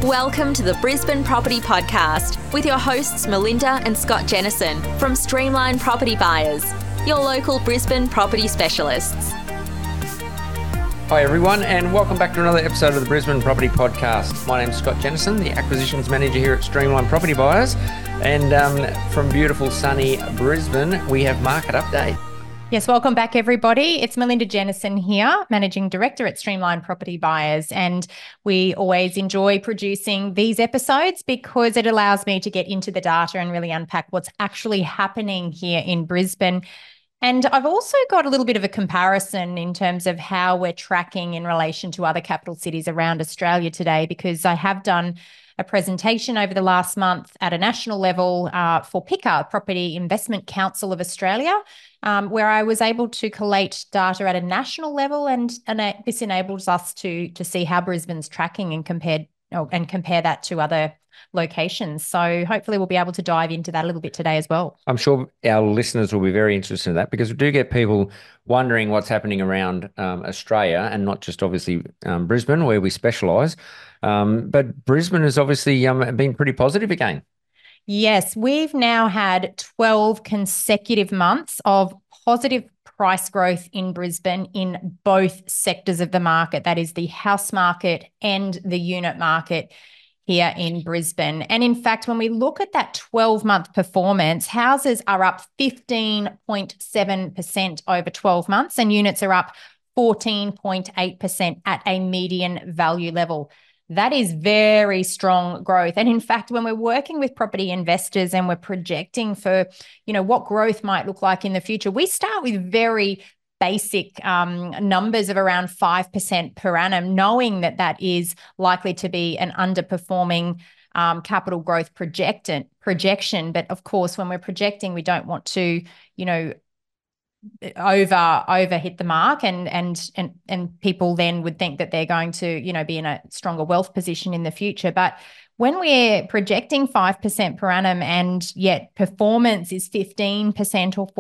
Welcome to the Brisbane Property Podcast with your hosts Melinda and Scott Jennison from Streamline Property Buyers, your local Brisbane property specialists. Hi everyone, and welcome back to another episode of the Brisbane Property Podcast. My name's Scott Jennison, the Acquisitions Manager here at Streamline Property Buyers, and from beautiful sunny Brisbane, we have Market Update. Yes, welcome back everybody. It's Melinda Jennison here, Managing Director at Streamline Property Buyers, and we always enjoy producing these episodes because it allows me to get into the data and really unpack what's actually happening here in Brisbane. And I've also got a little bit of a comparison in terms of how we're tracking in relation to other capital cities around Australia today, because I have done a presentation over the last month at a national level for PICA, Property Investment Council of Australia, where I was able to collate data at a national level, and this enables us to see how Brisbane's tracking and compare that to other locations. So hopefully we'll be able to dive into that a little bit today as well. I'm sure our listeners will be very interested in that, because we do get people wondering what's happening around Australia, and not just obviously Brisbane where we specialise, but Brisbane has obviously been pretty positive again. Yes, we've now had 12 consecutive months of positive price growth in Brisbane in both sectors of the market, that is the house market and the unit market here in Brisbane. And in fact, when we look at that 12-month performance, houses are up 15.7% over 12 months and units are up 14.8% at a median value level. That is very strong growth. And in fact, when we're working with property investors and we're projecting for, what growth might look like in the future, we start with very basic numbers of around 5% per annum, knowing that that is likely to be an underperforming capital growth projection. But of course, when we're projecting, we don't want to, over hit the mark, and people then would think that they're going to, be in a stronger wealth position in the future. But when we're projecting 5% per annum and yet performance is 15% or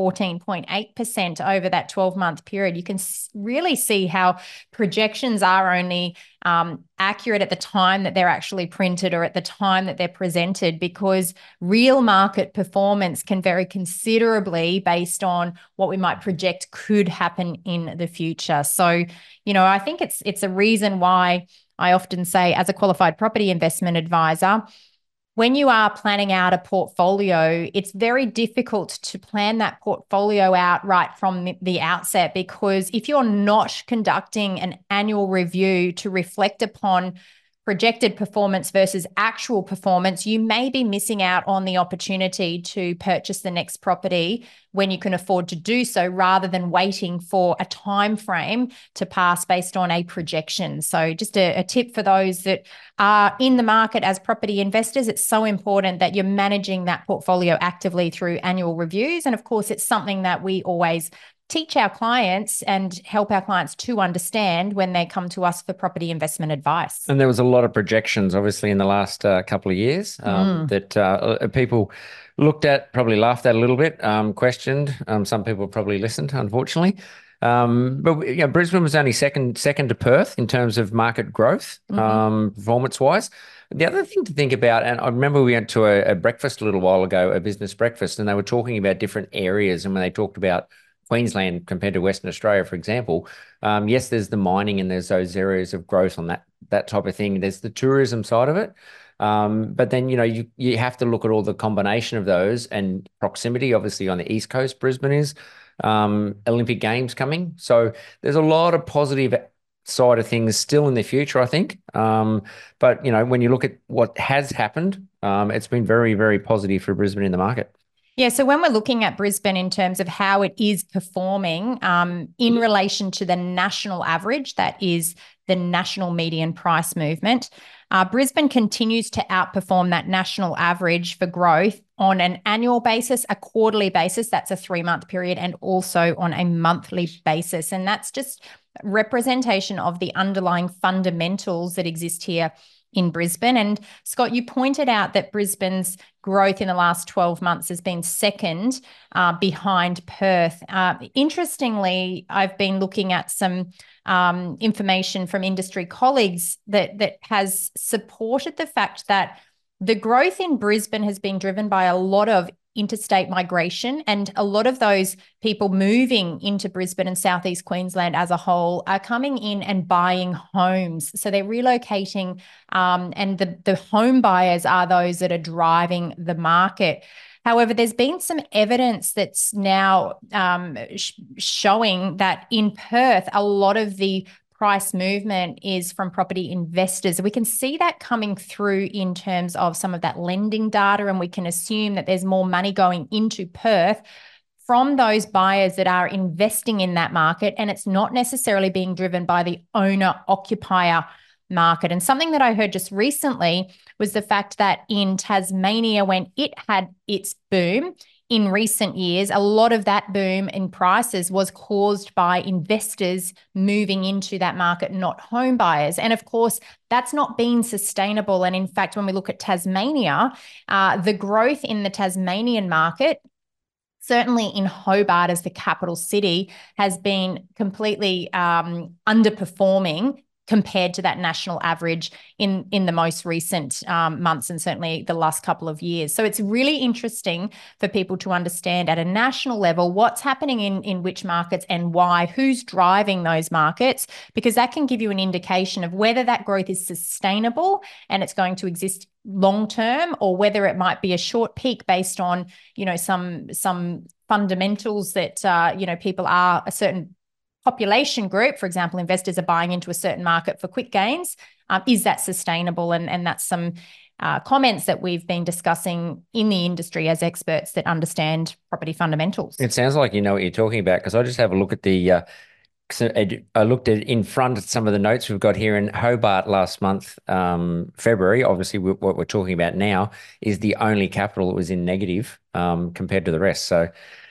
14.8% over that 12-month period, you can really see how projections are only accurate at the time that they're actually printed or at the time that they're presented, because real market performance can vary considerably based on what we might project could happen in the future. So, I think it's a reason why I often say, as a qualified property investment advisor, when you are planning out a portfolio, it's very difficult to plan that portfolio out right from the outset, because if you're not conducting an annual review to reflect upon projected performance versus actual performance, you may be missing out on the opportunity to purchase the next property when you can afford to do so, rather than waiting for a time frame to pass based on a projection. So just a tip for those that are in the market as property investors, it's so important that you're managing that portfolio actively through annual reviews. And of course, it's something that we always teach our clients and help our clients to understand when they come to us for property investment advice. And there was a lot of projections, obviously, in the last couple of years that people looked at, probably laughed at a little bit, questioned. Some people probably listened, unfortunately. But Brisbane was only second to Perth in terms of market growth, performance-wise. The other thing to think about, and I remember we went to a breakfast a little while ago, a business breakfast, and they were talking about different areas. And when they talked about Queensland compared to Western Australia, for example, yes, there's the mining and there's those areas of growth on that type of thing. There's the tourism side of it. But then, you have to look at all the combination of those, and proximity, obviously on the East Coast, Brisbane is, Olympic Games coming. So there's a lot of positive side of things still in the future, I think. But, when you look at what has happened, it's been very, very positive for Brisbane in the market. Yeah, so when we're looking at Brisbane in terms of how it is performing in relation to the national average, that is the national median price movement, Brisbane continues to outperform that national average for growth on an annual basis, a quarterly basis, that's a 3-month period, and also on a monthly basis. And that's just representation of the underlying fundamentals that exist here in Brisbane. And Scott, you pointed out that Brisbane's growth in the last 12 months has been second behind Perth. Interestingly, I've been looking at some information from industry colleagues that has supported the fact that the growth in Brisbane has been driven by a lot of interstate migration, and a lot of those people moving into Brisbane and Southeast Queensland as a whole are coming in and buying homes. So they're relocating, and the home buyers are those that are driving the market. However, there's been some evidence that's now showing that in Perth, a lot of the price movement is from property investors. We can see that coming through in terms of some of that lending data, and we can assume that there's more money going into Perth from those buyers that are investing in that market, and it's not necessarily being driven by the owner-occupier market. And something that I heard just recently was the fact that in Tasmania, when it had its boom, in recent years, a lot of that boom in prices was caused by investors moving into that market, not home buyers. And of course, that's not been sustainable. And in fact, when we look at Tasmania, the growth in the Tasmanian market, certainly in Hobart as the capital city, has been completely underperforming compared to that national average in the most recent months, and certainly the last couple of years. So it's really interesting for people to understand at a national level what's happening in which markets and why, who's driving those markets, because that can give you an indication of whether that growth is sustainable and it's going to exist long term, or whether it might be a short peak based on, some fundamentals that, people are a certain population group, for example, investors are buying into a certain market for quick gains. Is that sustainable? And that's some comments that we've been discussing in the industry as experts that understand property fundamentals. It sounds like you know what you're talking about, because I just have a look at I looked at in front at some of the notes we've got here in Hobart last month, February. Obviously, what we're talking about now is the only capital that was in negative compared to the rest. So.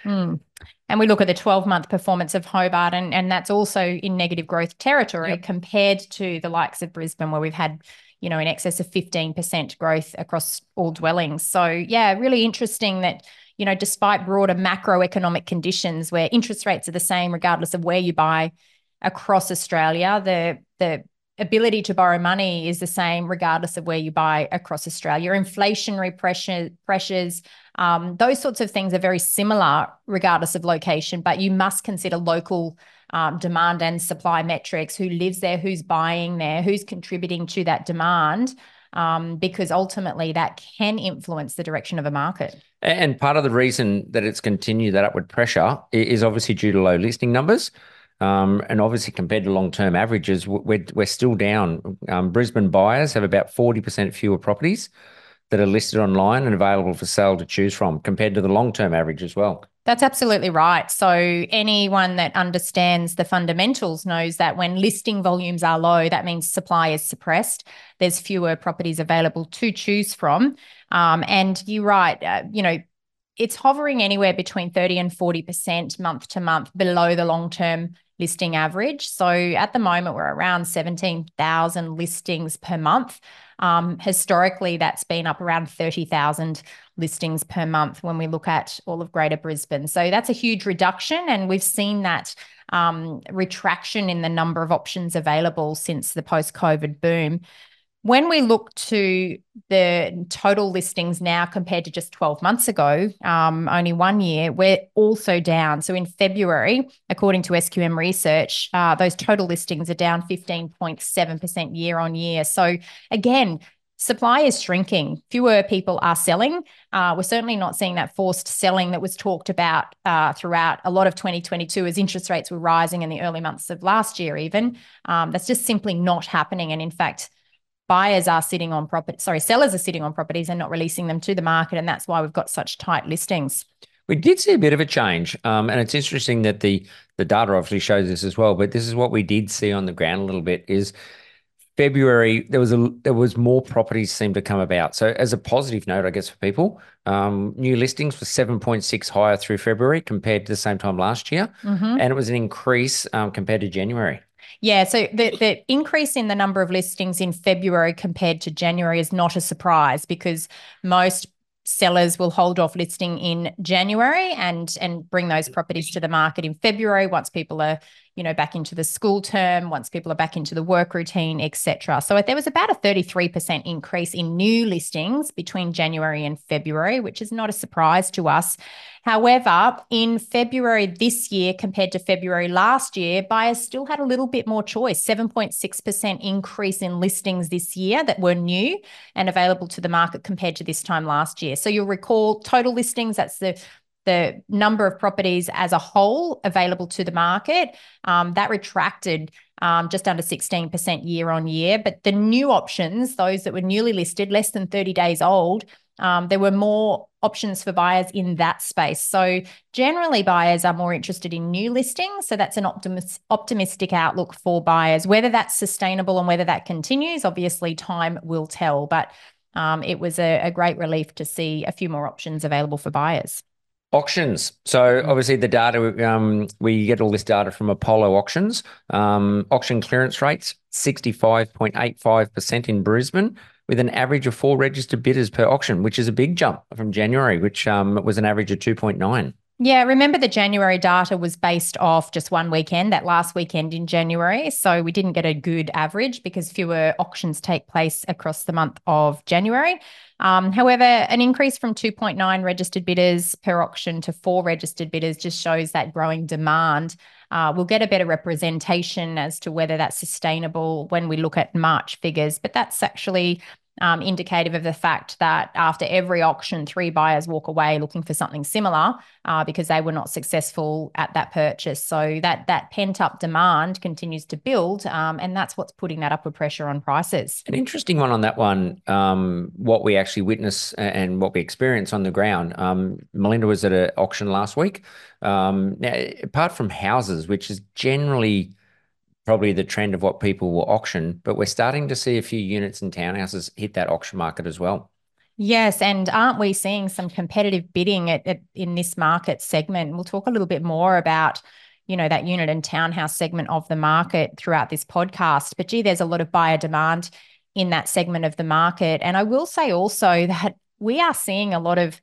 And we look at the 12-month performance of Hobart, and that's also in negative growth territory compared to the likes of Brisbane, where we've had, in excess of 15% growth across all dwellings. So, yeah, really interesting that, despite broader macroeconomic conditions where interest rates are the same regardless of where you buy across Australia, the ability to borrow money is the same regardless of where you buy across Australia. Inflationary pressures, those sorts of things are very similar regardless of location, but you must consider local demand and supply metrics, who lives there, who's buying there, who's contributing to that demand, because ultimately that can influence the direction of a market. And part of the reason that it's continued that upward pressure is obviously due to low listing numbers. And obviously compared to long-term averages, we're still down. Brisbane buyers have about 40% fewer properties that are listed online and available for sale to choose from compared to the long-term average as well. That's absolutely right. So anyone that understands the fundamentals knows that when listing volumes are low, that means supply is suppressed. There's fewer properties available to choose from. And you're right, it's hovering anywhere between 30 and 40% month to month below the long-term listing average. So at the moment, we're around 17,000 listings per month. Historically, that's been up around 30,000 listings per month when we look at all of Greater Brisbane. So that's a huge reduction, and we've seen that retraction in the number of options available since the post-COVID boom. When we look to the total listings now compared to just 12 months ago, only 1 year, we're also down. So in February, according to SQM Research, those total listings are down 15.7% year on year. So again, supply is shrinking. Fewer people are selling. We're certainly not seeing that forced selling that was talked about throughout a lot of 2022 as interest rates were rising in the early months of last year even. That's just simply not happening. And in fact, sellers are sitting on properties and not releasing them to the market, and that's why we've got such tight listings. We did see a bit of a change, and it's interesting that the data obviously shows this as well, but this is what we did see on the ground a little bit is February, there was more properties seemed to come about. So as a positive note, I guess, for people, new listings were 7.6 higher through February compared to the same time last year, and it was an increase compared to January. Yeah, so the increase in the number of listings in February compared to January is not a surprise, because most sellers will hold off listing in January and bring those properties to the market in February once people are, back into the school term, once people are back into the work routine, etc. So there was about a 33% increase in new listings between January and February, which is not a surprise to us. However, in February this year compared to February last year, buyers still had a little bit more choice, 7.6% increase in listings this year that were new and available to the market compared to this time last year. So you'll recall total listings, that's the number of properties as a whole available to the market, that retracted just under 16% year on year. But the new options, those that were newly listed, less than 30 days old, there were more options for buyers in that space. So generally buyers are more interested in new listings. So that's an optimistic outlook for buyers. Whether that's sustainable and whether that continues, obviously time will tell. But it was a great relief to see a few more options available for buyers. Auctions. So obviously the data, we get all this data from Apollo Auctions. Auction clearance rates, 65.85% in Brisbane, with an average of 4 registered bidders per auction, which is a big jump from January, which was an average of 2.9. Yeah, remember the January data was based off just one weekend, that last weekend in January. So we didn't get a good average because fewer auctions take place across the month of January. However, an increase from 2.9 registered bidders per auction to 4 registered bidders just shows that growing demand. We'll get a better representation as to whether that's sustainable when we look at March figures, but that's actually indicative of the fact that after every auction, 3 buyers walk away looking for something similar because they were not successful at that purchase. So that pent-up demand continues to build, and that's what's putting that upward pressure on prices. An interesting one on that one, what we actually witness and what we experience on the ground. Melinda was at an auction last week. Now, apart from houses, which is generally probably the trend of what people will auction, but we're starting to see a few units and townhouses hit that auction market as well. Yes, and aren't we seeing some competitive bidding in this market segment? We'll talk a little bit more about, that unit and townhouse segment of the market throughout this podcast. But there's a lot of buyer demand in that segment of the market. And I will say also that we are seeing a lot of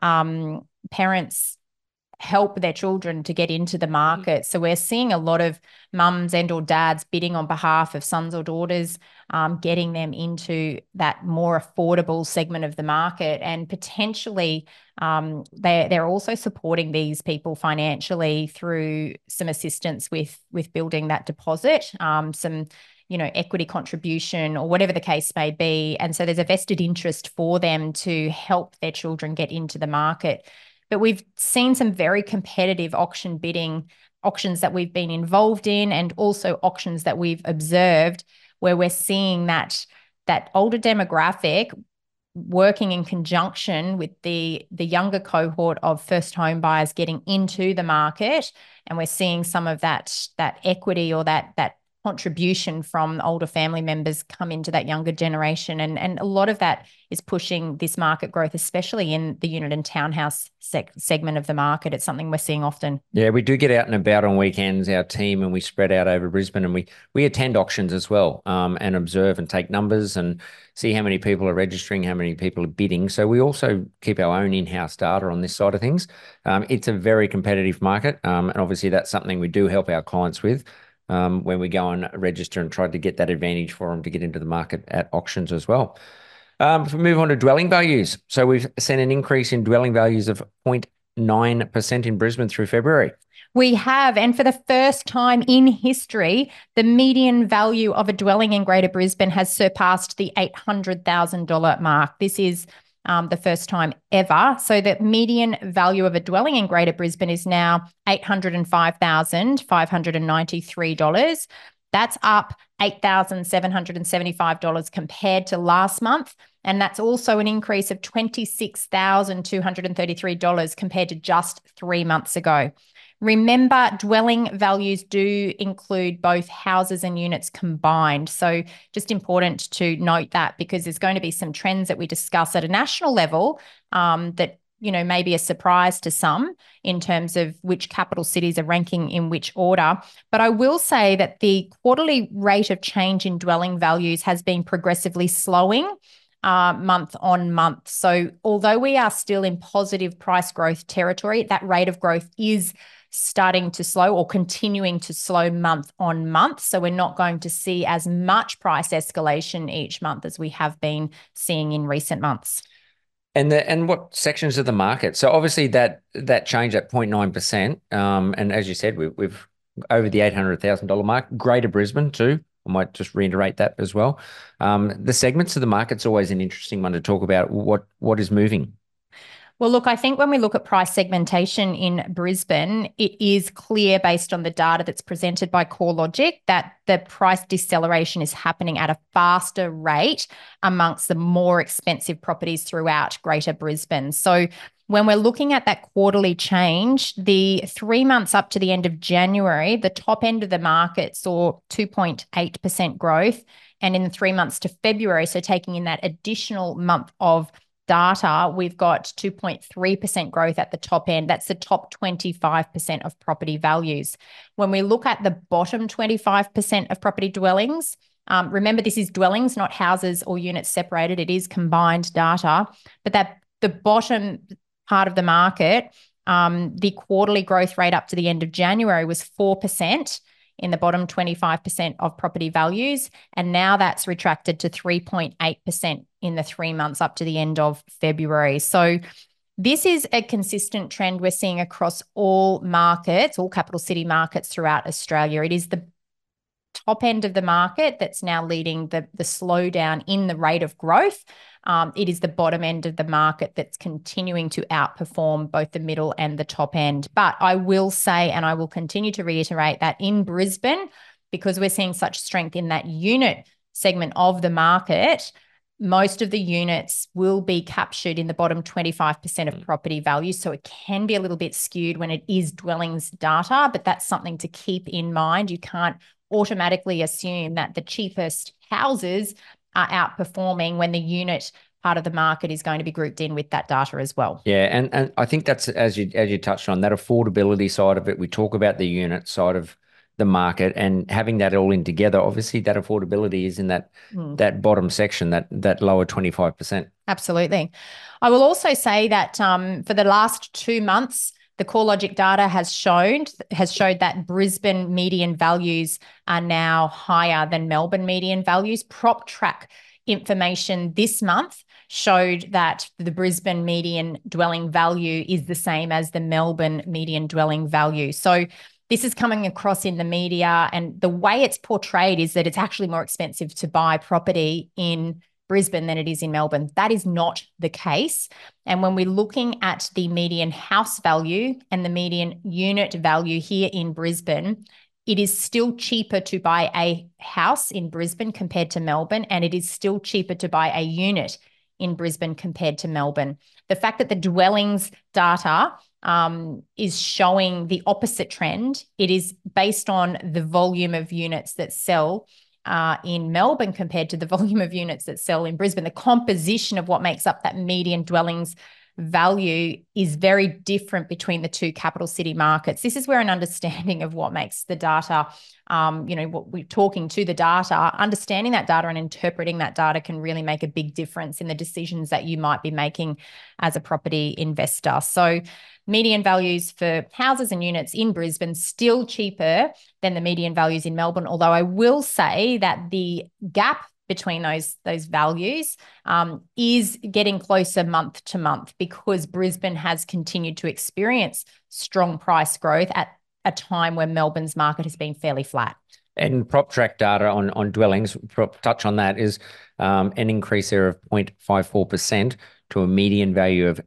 parents help their children to get into the market. So we're seeing a lot of mums and or dads bidding on behalf of sons or daughters, getting them into that more affordable segment of the market. And potentially they're also supporting these people financially through some assistance with building that deposit, some equity contribution or whatever the case may be. And so there's a vested interest for them to help their children get into the market. But we've seen some very competitive auction bidding, auctions that we've been involved in, and also auctions that we've observed where we're seeing that older demographic working in conjunction with the younger cohort of first home buyers getting into the market. And we're seeing some of that equity or that contribution from older family members come into that younger generation. And a lot of that is pushing this market growth, especially in the unit and townhouse segment of the market. It's something we're seeing often. Yeah, we do get out and about on weekends, our team, and we spread out over Brisbane, and we attend auctions as well, and observe and take numbers and see how many people are registering, how many people are bidding. So we also keep our own in-house data on this side of things. It's a very competitive market, and obviously that's something we do help our clients with. When we go and register and try to get that advantage for them to get into the market at auctions as well. If we move on to dwelling values. So we've seen an increase in dwelling values of 0.9% in Brisbane through February. We have, and for the first time in history, the median value of a dwelling in Greater Brisbane has surpassed the $800,000 mark. This is the first time ever. So the median value of a dwelling in Greater Brisbane is now $805,593. That's up $8,775 compared to last month. And that's also an increase of $26,233 compared to just 3 months ago. Remember, dwelling values do include both houses and units combined. So just important to note that, because there's going to be some trends that we discuss at a national level that maybe a surprise to some in terms of which capital cities are ranking in which order. But I will say that the quarterly rate of change in dwelling values has been progressively slowing month on month. So although we are still in positive price growth territory, that rate of growth is starting to slow or continuing to slow month on month. So we're not going to see as much price escalation each month as we have been seeing in recent months. And what sections of the market? So obviously that change at 0.9%, and as you said, we've over the $800,000 mark. Greater Brisbane too. I might just reiterate that as well. The segments of the market's always an interesting one to talk about. What is moving? Well, look, I think when we look at price segmentation in Brisbane, it is clear based on the data that's presented by CoreLogic that the price deceleration is happening at a faster rate amongst the more expensive properties throughout Greater Brisbane. So when we're looking at that quarterly change, the 3 months up to the end of January, the top end of the market saw 2.8% growth. And in the 3 months to February, so taking in that additional month of data, we've got 2.3% growth at the top end. That's the top 25% of property values. When we look at the bottom 25% of property dwellings, remember this is dwellings, not houses or units separated. It is combined data. But that the bottom part of the market, the quarterly growth rate up to the end of January was 4% in the bottom 25% of property values. And now that's retracted to 3.8% in the 3 months up to the end of February. So this is a consistent trend we're seeing across all markets, all capital city markets throughout Australia. It is the top end of the market that's now leading the slowdown in the rate of growth. It is the bottom end of the market that's continuing to outperform both the middle and the top end. But I will say, and I will continue to reiterate, that in Brisbane, because we're seeing such strength in that unit segment of the market, most of the units will be captured in the bottom 25% of property value. So it can be a little bit skewed when it is dwellings data, but that's something to keep in mind. You can't automatically assume that the cheapest houses are outperforming when the unit part of the market is going to be grouped in with that data as well. Yeah, and I think that's as you touched on, that affordability side of it. We talk about the unit side of the market and having that all in together. Obviously, that affordability is in that bottom section, that lower 25%. Absolutely. I will also say that for the last 2 months, the CoreLogic data has showed that Brisbane median values are now higher than Melbourne median values. PropTrack information this month showed that the Brisbane median dwelling value is the same as the Melbourne median dwelling value. So this is coming across in the media, and the way it's portrayed is that it's actually more expensive to buy property in Brisbane than it is in Melbourne. That is not the case. And when we're looking at the median house value and the median unit value here in Brisbane, it is still cheaper to buy a house in Brisbane compared to Melbourne, and it is still cheaper to buy a unit in Brisbane compared to Melbourne. The fact that the dwellings data is showing the opposite trend, it is based on the volume of units that sell in Melbourne compared to the volume of units that sell in Brisbane. The composition of what makes up that median dwellings value is very different between the two capital city markets. This is where an understanding of what makes the data, what we're talking to the data, understanding that data and interpreting that data can really make a big difference in the decisions that you might be making as a property investor. So median values for houses and units in Brisbane still cheaper than the median values in Melbourne, although I will say that the gap between those values is getting closer month to month because Brisbane has continued to experience strong price growth at a time when Melbourne's market has been fairly flat. And PropTrack data on dwellings, touch on that, is an increase there of 0.54% to a median value of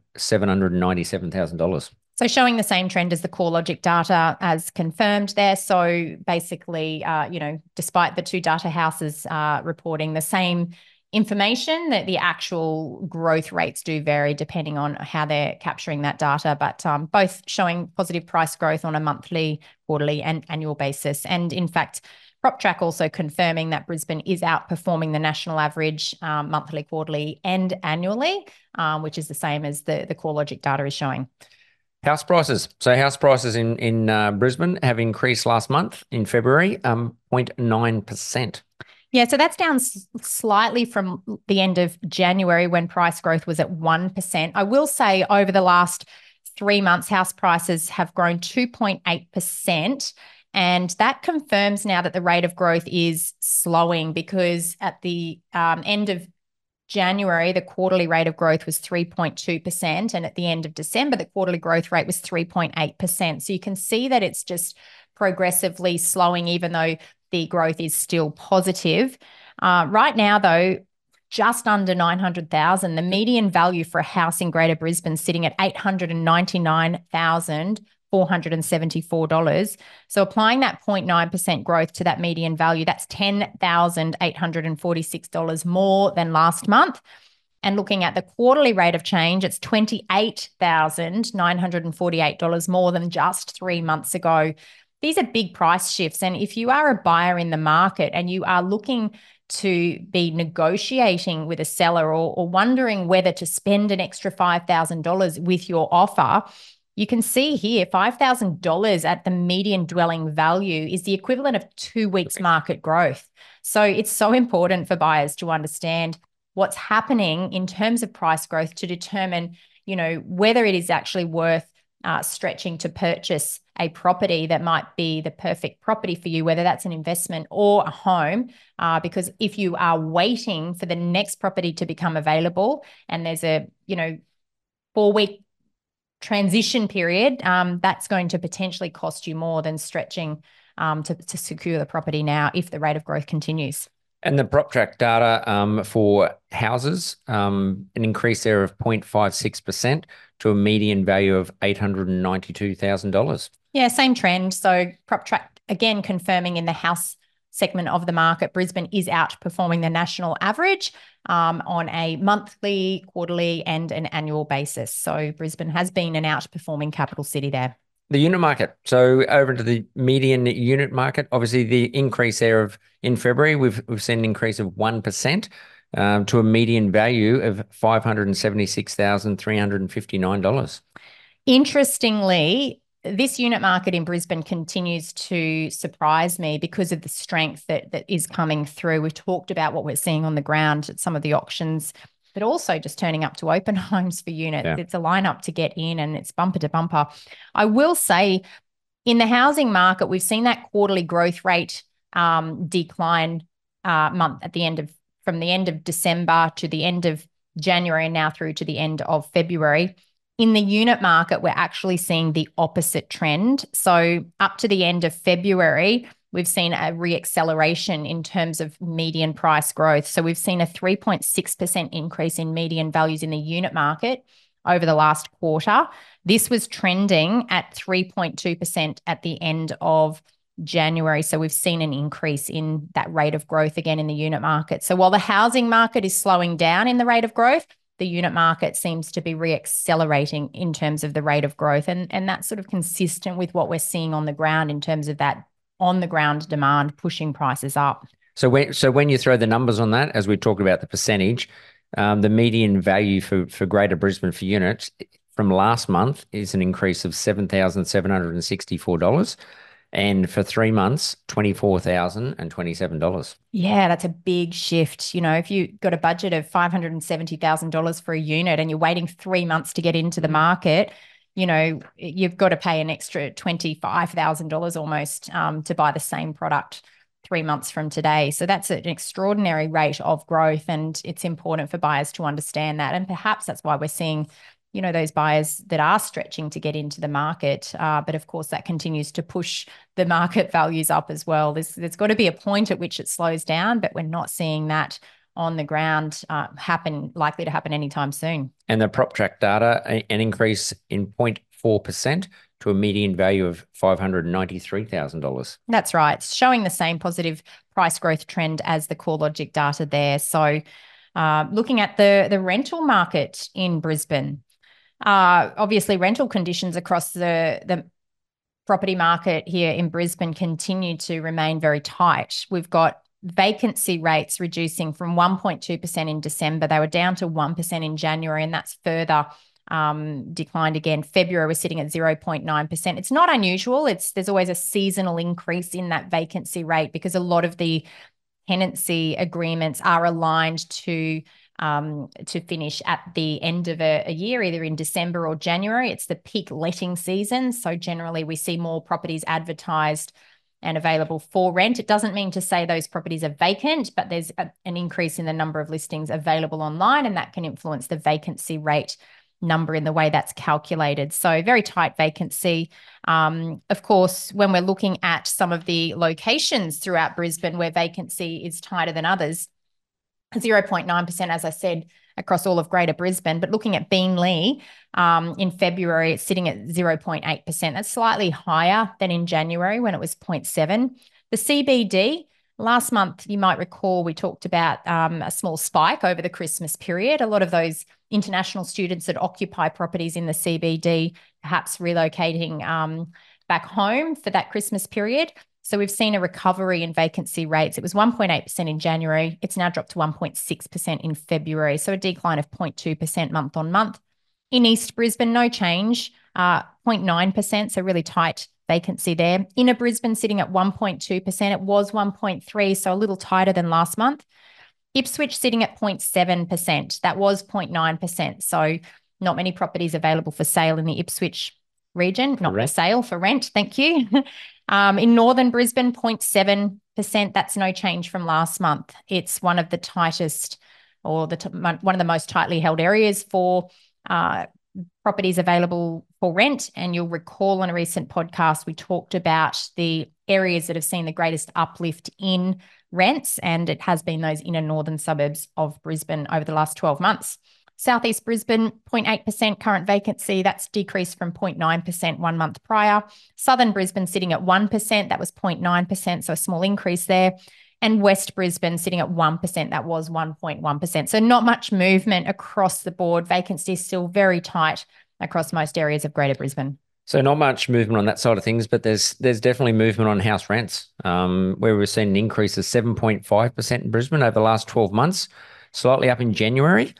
$797,000. So showing the same trend as the CoreLogic data as confirmed there. So basically, despite the two data houses reporting the same information, that the actual growth rates do vary depending on how they're capturing that data, but both showing positive price growth on a monthly, quarterly and annual basis. And in fact, PropTrack also confirming that Brisbane is outperforming the national average monthly, quarterly, and annually, which is the same as the CoreLogic data is showing. House prices. So house prices in Brisbane have increased last month in February, 0.9%. Yeah, so that's down slightly from the end of January when price growth was at 1%. I will say over the last 3 months, house prices have grown 2.8%. And that confirms now that the rate of growth is slowing, because at the end of January, the quarterly rate of growth was 3.2%. And at the end of December, the quarterly growth rate was 3.8%. So you can see that it's just progressively slowing, even though the growth is still positive. Right now, though, just under 900,000. The median value for a house in Greater Brisbane sitting at $899,474. So applying that 0.9% growth to that median value, that's $10,846 more than last month. And looking at the quarterly rate of change, it's $28,948 more than just 3 months ago. These are big price shifts. And if you are a buyer in the market and you are looking to be negotiating with a seller or wondering whether to spend an extra $5,000 with your offer, you can see here $5,000 at the median dwelling value is the equivalent of 2 weeks market growth. So it's so important for buyers to understand what's happening in terms of price growth to determine, whether it is actually worth stretching to purchase a property that might be the perfect property for you, whether that's an investment or a home, because if you are waiting for the next property to become available and there's a 4-week transition period, that's going to potentially cost you more than stretching to secure the property now if the rate of growth continues. And the PropTrack data for houses, an increase there of 0.56% to a median value of $892,000. Yeah, same trend. So PropTrack, again, confirming in the house segment of the market, Brisbane is outperforming the national average on a monthly, quarterly, and an annual basis. So Brisbane has been an outperforming capital city there. The unit market. So over into the median unit market, obviously the increase there in February, we've seen an increase of 1% to a median value of $576,359. Interestingly, this unit market in Brisbane continues to surprise me because of the strength that is coming through. We've talked about what we're seeing on the ground at some of the auctions, but also just turning up to open homes for units. Yeah. It's a lineup to get in and it's bumper to bumper. I will say in the housing market, we've seen that quarterly growth rate decline from the end of December to the end of January and now through to the end of February. In the unit market, we're actually seeing the opposite trend. So up to the end of February, we've seen a reacceleration in terms of median price growth. So we've seen a 3.6% increase in median values in the unit market over the last quarter. This was trending at 3.2% at the end of January. So we've seen an increase in that rate of growth again in the unit market. So while the housing market is slowing down in the rate of growth, the unit market seems to be reaccelerating in terms of the rate of growth. And that's sort of consistent with what we're seeing on the ground in terms of that on-the-ground demand pushing prices up. So when you throw the numbers on that, as we talk about the percentage, the median value for Greater Brisbane for units from last month is an increase of $7,764. And for 3 months, $24,027. Yeah, that's a big shift. If you got a budget of $570,000 for a unit and you're waiting 3 months to get into the market, you've got to pay an extra $25,000 almost to buy the same product 3 months from today. So that's an extraordinary rate of growth, and it's important for buyers to understand that. And perhaps that's why we're seeing those buyers that are stretching to get into the market. But of course, that continues to push the market values up as well. There's got to be a point at which it slows down, but we're not seeing that on the ground likely to happen anytime soon. And the PropTrack data, an increase in 0.4% to a median value of $593,000. That's right. It's showing the same positive price growth trend as the CoreLogic data there. So looking at the rental market in Brisbane, obviously rental conditions across the property market here in Brisbane continue to remain very tight. We've got vacancy rates reducing from 1.2% in December. They were down to 1% in January, and that's further declined again. February, we're sitting at 0.9%. It's not unusual. There's always a seasonal increase in that vacancy rate because a lot of the tenancy agreements are aligned to finish at the end of a year, either in December or January. It's the peak letting season. So generally we see more properties advertised and available for rent. It doesn't mean to say those properties are vacant, but there's an increase in the number of listings available online, and that can influence the vacancy rate number in the way that's calculated. So very tight vacancy. Of course, when we're looking at some of the locations throughout Brisbane where vacancy is tighter than others, 0.9%, as I said, across all of Greater Brisbane. But looking at Beenleigh, in February, it's sitting at 0.8%. That's slightly higher than in January when it was 0.7%. The CBD, last month, you might recall, we talked about a small spike over the Christmas period. A lot of those international students that occupy properties in the CBD, perhaps relocating back home for that Christmas period. So we've seen a recovery in vacancy rates. It was 1.8% in January. It's now dropped to 1.6% in February. So a decline of 0.2% month on month. In East Brisbane, no change, 0.9%. So really tight vacancy there. Inner Brisbane sitting at 1.2%. It was 1.3%, so a little tighter than last month. Ipswich sitting at 0.7%. That was 0.9%. So not many properties available for sale in the Ipswich region, not for sale, for rent. Thank you. In Northern Brisbane, 0.7%. That's no change from last month. It's one of the tightest or one of the most tightly held areas for properties available for rent. And you'll recall on a recent podcast, we talked about the areas that have seen the greatest uplift in rents, and it has been those inner northern suburbs of Brisbane over the last 12 months. Southeast Brisbane, 0.8% current vacancy. That's decreased from 0.9% 1 month prior. Southern Brisbane sitting at 1%. That was 0.9%, so a small increase there. And West Brisbane sitting at 1%. That was 1.1%. So not much movement across the board. Vacancy is still very tight across most areas of Greater Brisbane. So not much movement on that side of things, but there's definitely movement on house rents, where we've seen an increase of 7.5% in Brisbane over the last 12 months, slightly up in January.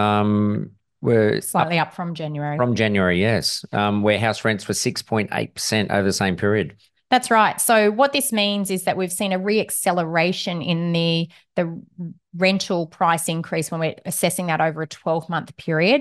We're slightly up from January. From January, yes, where house rents were 6.8% over the same period. That's right. So what this means is that we've seen a re-acceleration in the rental price increase when we're assessing that over a 12-month period.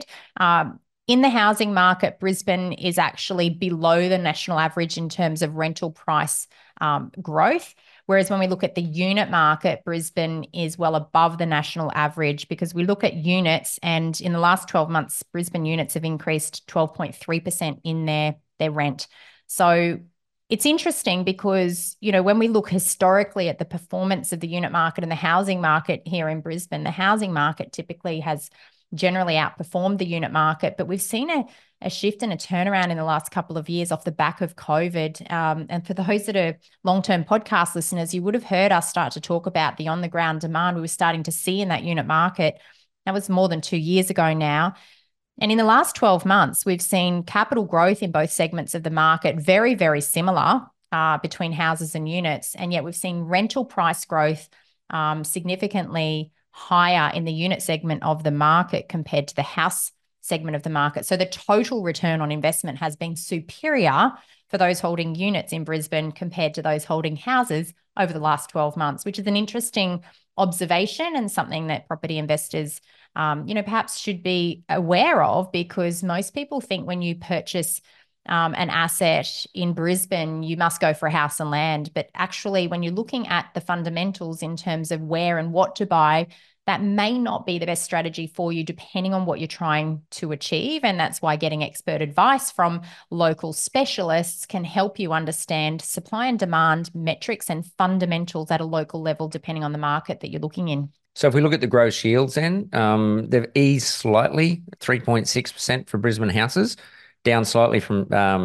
In the housing market, Brisbane is actually below the national average in terms of rental price growth. Whereas when we look at the unit market, Brisbane is well above the national average because we look at units, and in the last 12 months, Brisbane units have increased 12.3% in their rent. So it's interesting because, you know, when we look historically at the performance of the unit market and the housing market here in Brisbane, the housing market typically has generally outperformed the unit market, but we've seen a shift and a turnaround in the last couple of years off the back of COVID. And for those that are long-term podcast listeners, you would have heard us start to talk about the on-the-ground demand we were starting to see in that unit market. That was more than 2 years ago now. And in the last 12 months, we've seen capital growth in both segments of the market, very, very similar between houses and units. And yet we've seen rental price growth significantly higher in the unit segment of the market compared to the house segment of the market. So the total return on investment has been superior for those holding units in Brisbane compared to those holding houses over the last 12 months, which is an interesting observation and something that property investors, perhaps should be aware of, because most people think when you purchase an asset in Brisbane, you must go for a house and land. But actually, when you're looking at the fundamentals in terms of where and what to buy, that may not be the best strategy for you depending on what you're trying to achieve. And that's why getting expert advice from local specialists can help you understand supply and demand metrics and fundamentals at a local level, depending on the market that you're looking in. So if we look at the gross yields then, they've eased slightly, 3.6% for Brisbane houses, down slightly from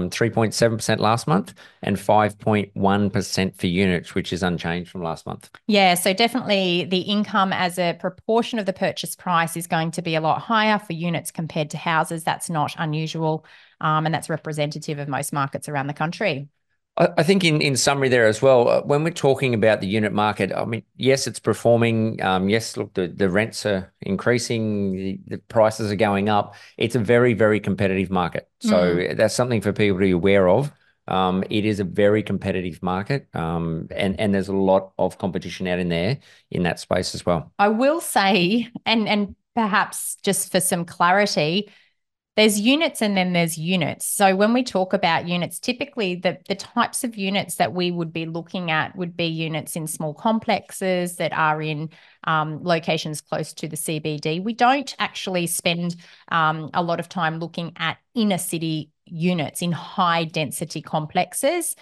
3.7% last month, and 5.1% for units, which is unchanged from last month. Yeah, so definitely the income as a proportion of the purchase price is going to be a lot higher for units compared to houses. That's not unusual, and that's representative of most markets around the country. I think in summary there as well, when we're talking about the unit market, I mean, yes, it's performing. Yes, look, the rents are increasing, the prices are going up. It's a very, very competitive market. So that's something for people to be aware of. It is a very competitive market, and there's a lot of competition out in there in that space as well. I will say, and perhaps just for some clarity, there's units and then there's units. So when we talk about units, typically the types of units that we would be looking at would be units in small complexes that are in locations close to the CBD. We don't actually spend a lot of time looking at inner city units in high density complexes.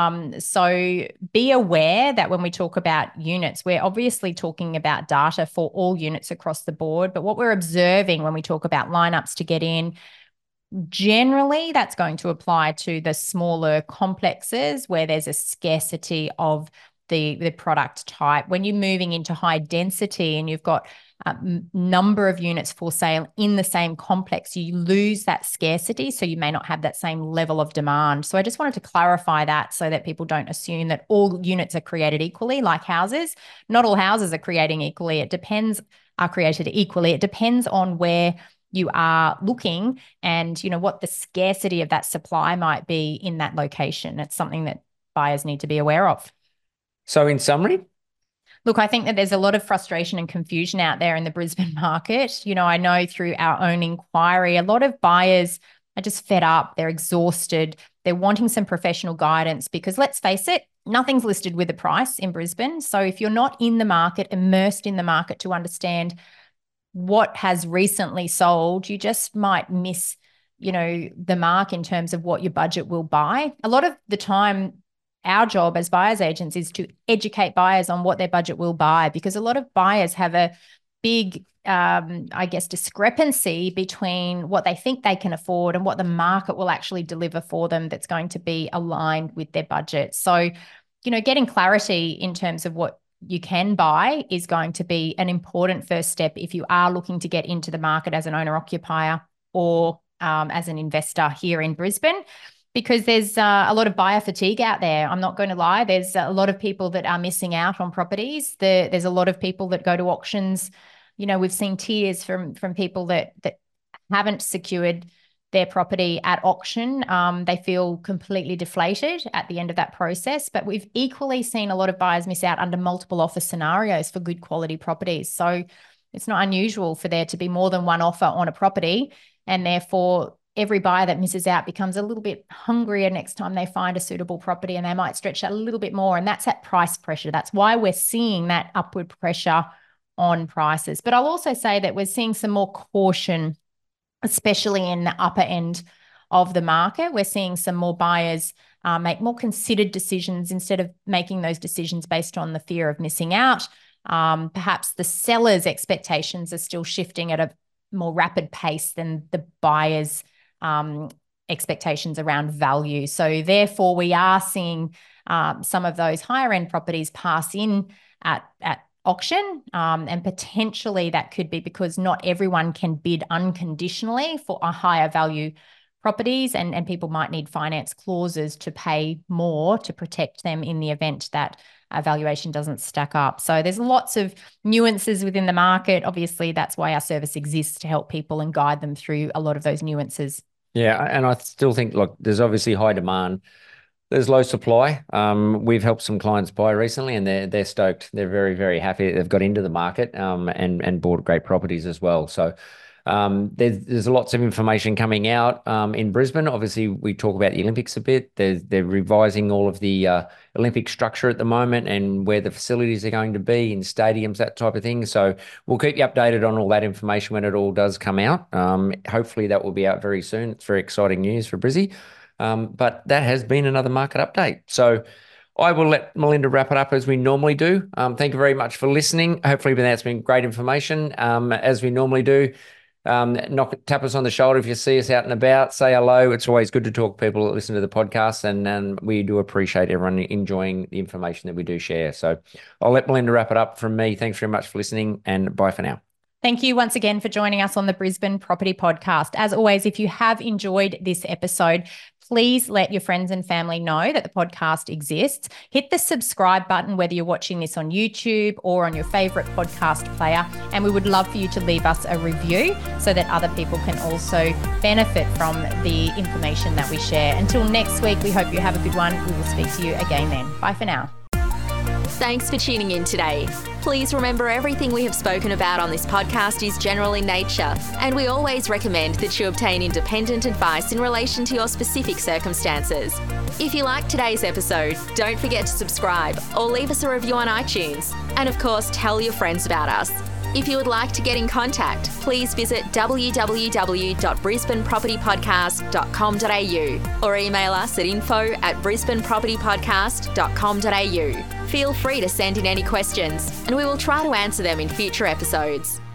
So be aware that when we talk about units, we're obviously talking about data for all units across the board. But what we're observing when we talk about lineups to get in, generally that's going to apply to the smaller complexes where there's a scarcity of the product type. When you're moving into high density and you've got a number of units for sale in the same complex, you lose that scarcity, so you may not have that same level of demand. So I just wanted to clarify that so that people don't assume that all units are created equally like houses. Not all houses are creating equally. Are created equally. It depends on where you are looking and, you know, what the scarcity of that supply might be in that location. It's something that buyers need to be aware of. So in summary? Look, I think that there's a lot of frustration and confusion out there in the Brisbane market. You know, I know through our own inquiry, a lot of buyers are just fed up. They're exhausted. They're wanting some professional guidance because, let's face it, nothing's listed with a price in Brisbane. So if you're not in the market, immersed in the market to understand what has recently sold, you just might miss, you know, the mark in terms of what your budget will buy. A lot of the time, our job as buyers agents is to educate buyers on what their budget will buy, because a lot of buyers have a big, discrepancy between what they think they can afford and what the market will actually deliver for them that's going to be aligned with their budget. So, you know, getting clarity in terms of what you can buy is going to be an important first step if you are looking to get into the market as an owner-occupier or as an investor here in Brisbane. Because there's a lot of buyer fatigue out there. I'm not going to lie. There's a lot of people that are missing out on properties. There's a lot of people that go to auctions. You know, we've seen tears from people that haven't secured their property at auction. They feel completely deflated at the end of that process. But we've equally seen a lot of buyers miss out under multiple offer scenarios for good quality properties. So it's not unusual for there to be more than one offer on a property, and therefore every buyer that misses out becomes a little bit hungrier next time they find a suitable property, and they might stretch that a little bit more. And that's that price pressure. That's why we're seeing that upward pressure on prices. But I'll also say that we're seeing some more caution, especially in the upper end of the market. We're seeing some more buyers make more considered decisions instead of making those decisions based on the fear of missing out. Perhaps the seller's expectations are still shifting at a more rapid pace than the buyer's expectations around value. So therefore, we are seeing some of those higher end properties pass in at auction, and potentially that could be because not everyone can bid unconditionally for a higher value properties, and people might need finance clauses to pay more to protect them in the event that a valuation doesn't stack up. So there's lots of nuances within the market. Obviously, that's why our service exists, to help people and guide them through a lot of those nuances. Yeah, and I still think, look, there's obviously high demand. There's low supply. We've helped some clients buy recently, and they're stoked. They're very, very happy. They've got into the market and bought great properties as well. So there's lots of information coming out in Brisbane. Obviously, we talk about the Olympics a bit. They're revising all of the Olympic structure at the moment and where the facilities are going to be in stadiums, that type of thing. So we'll keep you updated on all that information when it all does come out. Hopefully that will be out very soon. It's very exciting news for Brizzy. But that has been another market update. So I will let Melinda wrap it up as we normally do. Thank you very much for listening. Hopefully that's been great information. As we normally do, tap us on the shoulder if you see us out and about. Say hello. It's always good to talk to people that listen to the podcast, and we do appreciate everyone enjoying the information that we do share. So I'll let Melinda wrap it up from me. Thanks very much for listening, and bye for now. Thank you once again for joining us on the Brisbane Property Podcast. As always, if you have enjoyed this episode, please let your friends and family know that the podcast exists. Hit the subscribe button, whether you're watching this on YouTube or on your favorite podcast player. And we would love for you to leave us a review so that other people can also benefit from the information that we share. Until next week, we hope you have a good one. We will speak to you again then. Bye for now. Thanks for tuning in today. Please remember, everything we have spoken about on this podcast is general in nature, and we always recommend that you obtain independent advice in relation to your specific circumstances. If you liked today's episode, don't forget to subscribe or leave us a review on iTunes. And of course, tell your friends about us. If you would like to get in contact, please visit www.brisbanepropertypodcast.com.au or email us at info@brisbanepropertypodcast.com.au. Feel free to send in any questions, and we will try to answer them in future episodes.